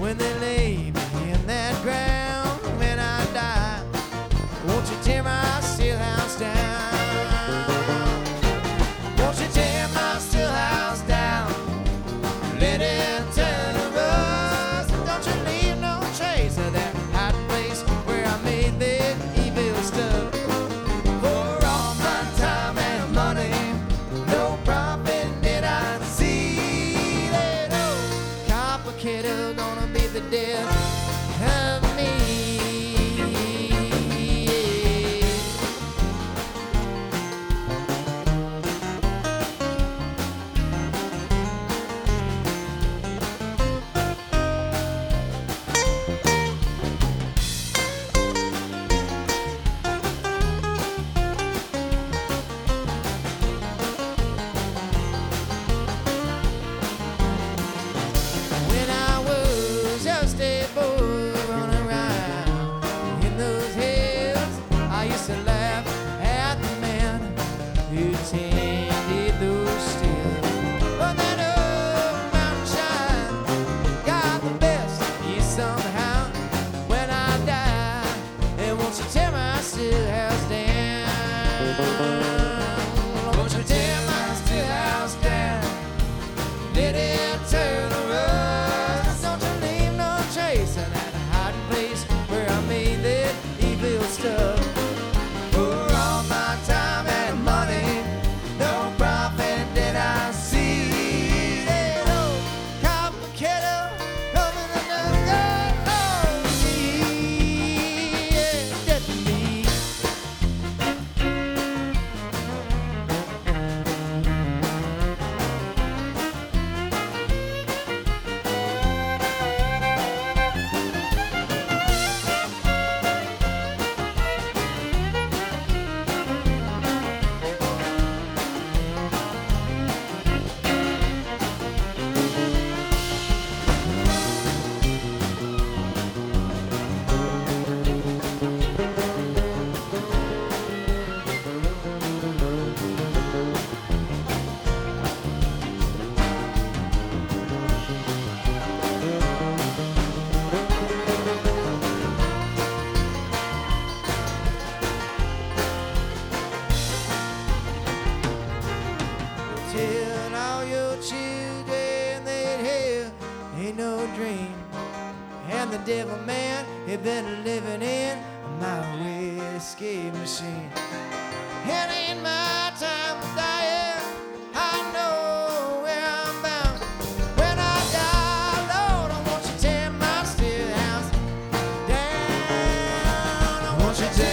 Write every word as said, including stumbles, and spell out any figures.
when they lay me in that ground. When I die, won't you tear my still house down? Won't you tear my still house down? Let it turn to rust. Don't you leave no trace of that hot place where I made that evil stuff. For all my time and money, no profit did I see. That old complicator gonna be the death of me. When I was just a boy running around in those hills, I used to laugh at the man who tended those stills. But that old mountain shine got the best of me somehow. When I die, and won't you tear my still house down? Won't you tear my still house down? Let it turn to rust. Don't you leave no trace of that hiding place where I made that evil stuff. For all my time and money, no profit did I see. That old complicator coming under me, yeah, that's me. Tell all your children that hell ain't no dream, and the devil man had been living in my whiskey machine. It ain't my time to die yet. I know where I'm bound. When I die, Lord, I want you to tear my still house down. I want you to